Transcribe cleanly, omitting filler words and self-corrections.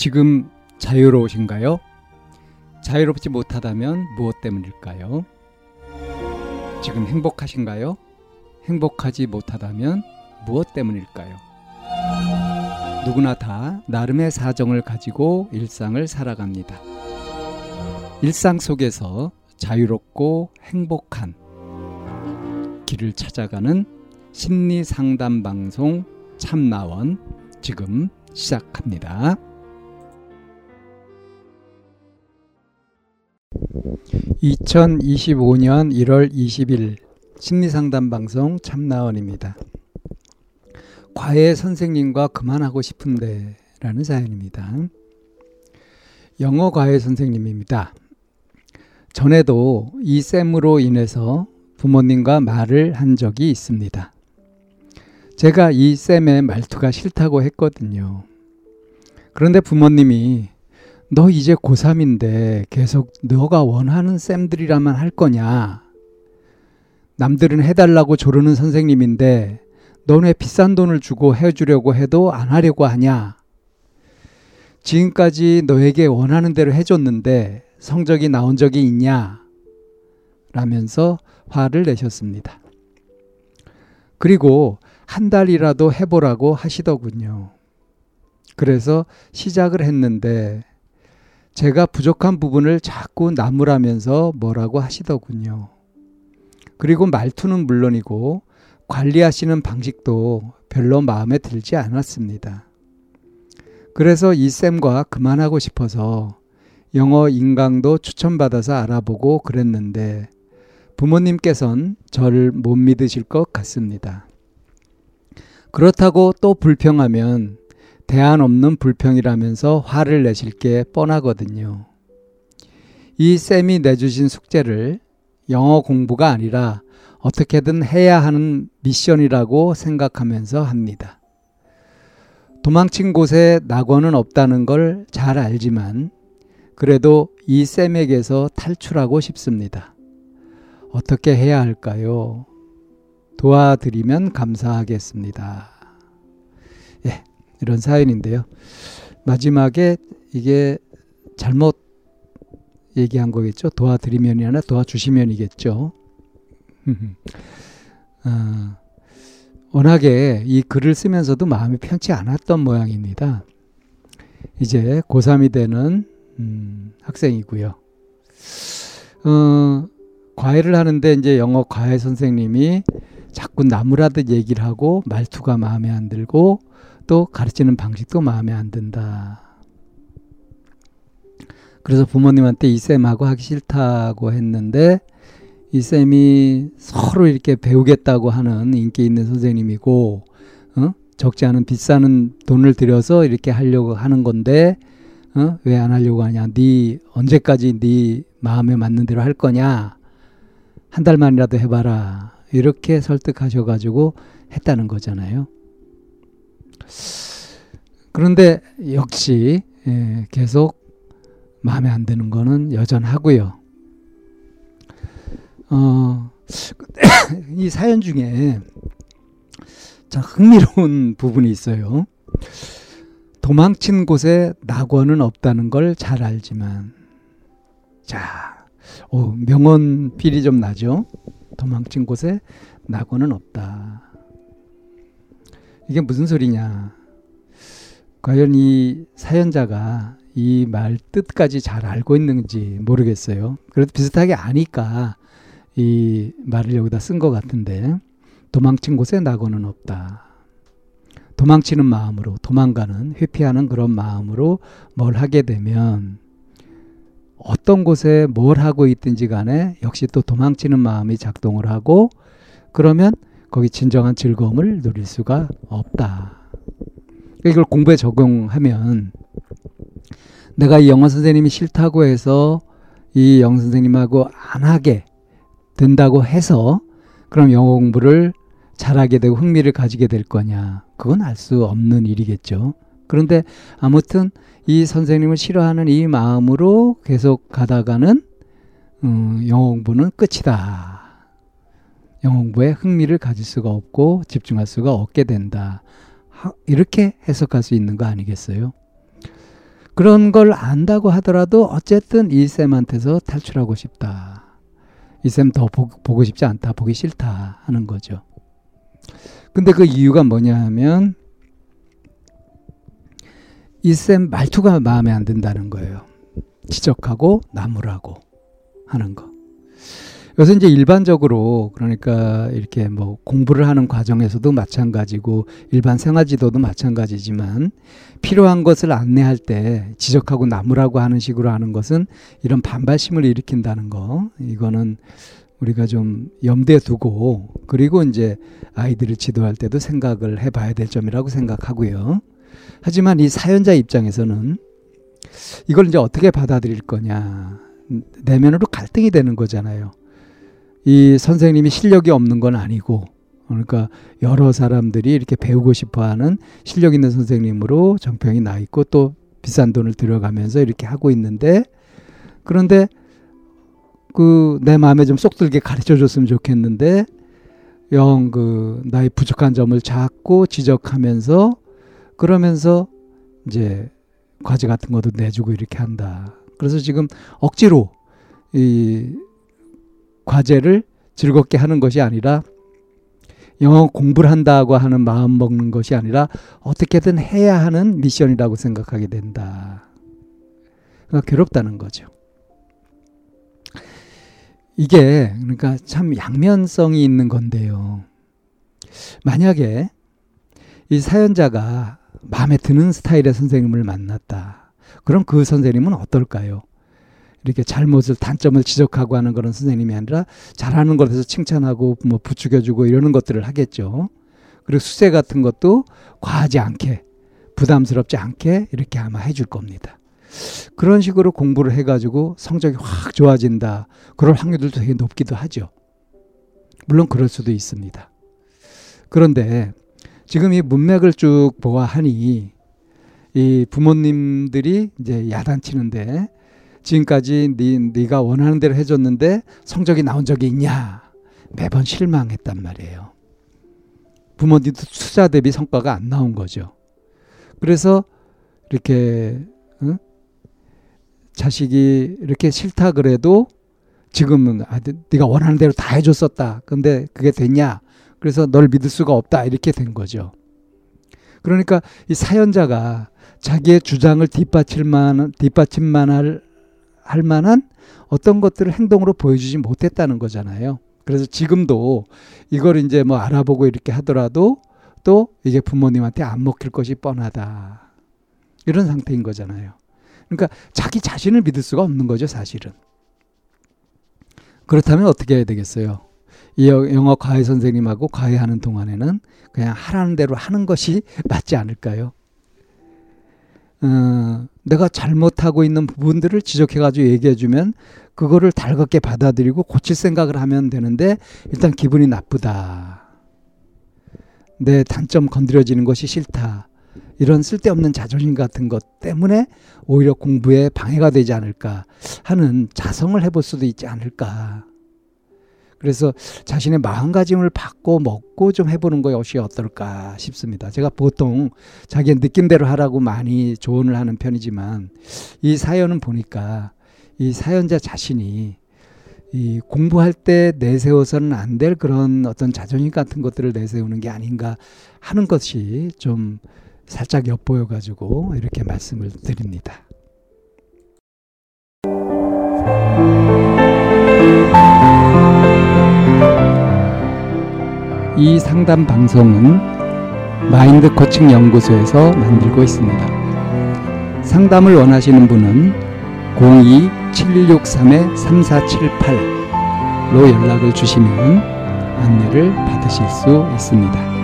지금 자유로우신가요? 자유롭지 못하다면 무엇 때문일까요? 지금 행복하신가요? 행복하지 못하다면 무엇 때문일까요? 누구나 다 나름의 사정을 가지고 일상을 살아갑니다. 일상 속에서 자유롭고 행복한 길을 찾아가는 심리 상담 방송 참나원 지금 시작합니다. 2025년 1월 20일 심리상담 방송 참나원입니다. 과외 선생님과 그만하고 싶은데 라는 사연입니다. 영어 과외 선생님입니다. 전에도 이 쌤으로 인해서 부모님과 말을 한 적이 있습니다. 제가 이 쌤의 말투가 싫다고 했거든요. 그런데 부모님이 너 이제 고3인데 계속 너가 원하는 쌤들이라만 할 거냐? 남들은 해달라고 조르는 선생님인데 너네 비싼 돈을 주고 해주려고 해도 안 하려고 하냐? 지금까지 너에게 원하는 대로 해줬는데 성적이 나온 적이 있냐? 라면서 화를 내셨습니다. 그리고 한 달이라도 해보라고 하시더군요. 그래서 시작을 했는데 제가 부족한 부분을 자꾸 나무라면서 뭐라고 하시더군요. 그리고 말투는 물론이고 관리하시는 방식도 별로 마음에 들지 않았습니다. 그래서 이 쌤과 그만하고 싶어서 영어 인강도 추천받아서 알아보고 그랬는데 부모님께서는 저를 못 믿으실 것 같습니다. 그렇다고 또 불평하면 대안 없는 불평이라면서 화를 내실 게 뻔하거든요. 이 쌤이 내주신 숙제를 영어 공부가 아니라 어떻게든 해야 하는 미션이라고 생각하면서 합니다. 도망친 곳에 낙원은 없다는 걸 잘 알지만 그래도 이 쌤에게서 탈출하고 싶습니다. 어떻게 해야 할까요? 도와드리면 감사하겠습니다. 예, 이런 사연인데요. 마지막에 이게 잘못 얘기한 거겠죠. 도와드리면이 아니라 도와주시면이겠죠. 워낙에 이 글을 쓰면서도 마음이 편치 않았던 모양입니다. 이제 고3이 되는 학생이고요. 과외를 하는데 이제 영어 과외 선생님이 자꾸 나무라듯 얘기를 하고 말투가 마음에 안 들고 또 가르치는 방식도 마음에 안 든다. 그래서 부모님한테 이 쌤하고 하기 싫다고 했는데 이 쌤이 서로 이렇게 배우겠다고 하는 인기 있는 선생님이고 적지 않은 비싼 돈을 들여서 이렇게 하려고 하는 건데 왜 안 하려고 하냐? 네 언제까지 네 마음에 맞는 대로 할 거냐? 한 달만이라도 해봐라. 이렇게 설득하셔가지고 했다는 거잖아요. 그런데 역시 계속 마음에 안 드는 거는 여전하고요. 이 사연 중에 참 흥미로운 부분이 있어요. 도망친 곳에 낙원은 없다는 걸 잘 알지만 명언 필이 좀 나죠. 도망친 곳에 낙원은 없다. 이게 무슨 소리냐. 과연 이 사연자가 이 말 뜻까지 잘 알고 있는지 모르겠어요. 그래도 비슷하게 아니까 이 말을 여기다 쓴 것 같은데 도망친 곳에 낙원은 없다. 도망치는 마음으로 도망가는 회피하는 그런 마음으로 뭘 하게 되면 어떤 곳에 뭘 하고 있든지 간에 역시 또 도망치는 마음이 작동을 하고 그러면 거기 진정한 즐거움을 누릴 수가 없다. 이걸 공부에 적용하면 내가 이 영어 선생님이 싫다고 해서 이 영어 선생님하고 안 하게 된다고 해서 그럼 영어 공부를 잘하게 되고 흥미를 가지게 될 거냐. 그건 알 수 없는 일이겠죠. 그런데 아무튼 이 선생님을 싫어하는 이 마음으로 계속 가다가는 영어 공부는 끝이다. 영어 공부에 흥미를 가질 수가 없고 집중할 수가 없게 된다. 이렇게 해석할 수 있는 거 아니겠어요? 그런 걸 안다고 하더라도 어쨌든 이 쌤한테서 탈출하고 싶다. 이 쌤 더 보고 싶지 않다. 보기 싫다 하는 거죠. 근데 그 이유가 뭐냐 하면 이 쌤 말투가 마음에 안 든다는 거예요. 지적하고 나무라고 하는 거. 요새 이제 일반적으로 그러니까 이렇게 뭐 공부를 하는 과정에서도 마찬가지고 일반 생활지도도 마찬가지지만 필요한 것을 안내할 때 지적하고 나무라고 하는 식으로 하는 것은 이런 반발심을 일으킨다는 거. 이거는 우리가 좀 염두에 두고 그리고 이제 아이들을 지도할 때도 생각을 해봐야 될 점이라고 생각하고요. 하지만 이 사연자 입장에서는 이걸 이제 어떻게 받아들일 거냐. 내면으로 갈등이 되는 거잖아요. 이 선생님이 실력이 없는 건 아니고 그러니까 여러 사람들이 이렇게 배우고 싶어하는 실력 있는 선생님으로 정평이 나 있고 또 비싼 돈을 들여가면서 이렇게 하고 있는데 그런데 그 내 마음에 좀 쏙 들게 가르쳐 줬으면 좋겠는데 영 그 나의 부족한 점을 자꾸 지적하면서 그러면서 이제 과제 같은 것도 내주고 이렇게 한다. 그래서 지금 억지로 이 과제를 즐겁게 하는 것이 아니라 영어 공부를 한다고 하는 마음 먹는 것이 아니라 어떻게든 해야 하는 미션이라고 생각하게 된다. 그러니까 괴롭다는 거죠. 이게 그러니까 참 양면성이 있는 건데요. 만약에 이 사연자가 마음에 드는 스타일의 선생님을 만났다. 그럼 그 선생님은 어떨까요? 이렇게 잘못을 단점을 지적하고 하는 그런 선생님이 아니라 잘하는 것에서 칭찬하고 뭐 부추겨주고 이러는 것들을 하겠죠. 그리고 수세 같은 것도 과하지 않게 부담스럽지 않게 이렇게 아마 해줄 겁니다. 그런 식으로 공부를 해가지고 성적이 확 좋아진다. 그럴 확률도 되게 높기도 하죠. 물론 그럴 수도 있습니다. 그런데 지금 이 문맥을 쭉 보아하니 이 부모님들이 이제 야단치는데 지금까지 네가 원하는 대로 해줬는데 성적이 나온 적이 있냐? 매번 실망했단 말이에요. 부모님도 투자 대비 성과가 안 나온 거죠. 그래서 이렇게 자식이 이렇게 싫다 그래도 지금은 네가 원하는 대로 다 해줬었다. 근데 그게 됐냐? 그래서 널 믿을 수가 없다. 이렇게 된 거죠. 그러니까 이 사연자가 자기의 주장을 뒷받침만 할 만한 어떤 것들을 행동으로 보여주지 못했다는 거잖아요. 그래서 지금도 이걸 이제 뭐 알아보고 이렇게 하더라도 또 이게 부모님한테 안 먹힐 것이 뻔하다. 이런 상태인 거잖아요. 그러니까 자기 자신을 믿을 수가 없는 거죠, 사실은. 그렇다면 어떻게 해야 되겠어요? 이 영어 과외 선생님하고 과외하는 동안에는 그냥 하라는 대로 하는 것이 맞지 않을까요? 내가 잘못하고 있는 부분들을 지적해가지고 얘기해주면 그거를 달갑게 받아들이고 고칠 생각을 하면 되는데 일단 기분이 나쁘다. 내 단점 건드려지는 것이 싫다. 이런 쓸데없는 자존심 같은 것 때문에 오히려 공부에 방해가 되지 않을까 하는 자성을 해볼 수도 있지 않을까. 그래서 자신의 마음가짐을 바꿔 먹고 좀 해보는 것이 어떨까 싶습니다. 제가 보통 자기의 느낌대로 하라고 많이 조언을 하는 편이지만 이 사연은 보니까 이 사연자 자신이 이 공부할 때 내세워서는 안 될 그런 어떤 자존심 같은 것들을 내세우는 게 아닌가 하는 것이 좀 살짝 엿보여가지고 이렇게 말씀을 드립니다. 이 상담 방송은 마인드 코칭 연구소에서 만들고 있습니다. 상담을 원하시는 분은 02-763-3478로 연락을 주시면 안내를 받으실 수 있습니다.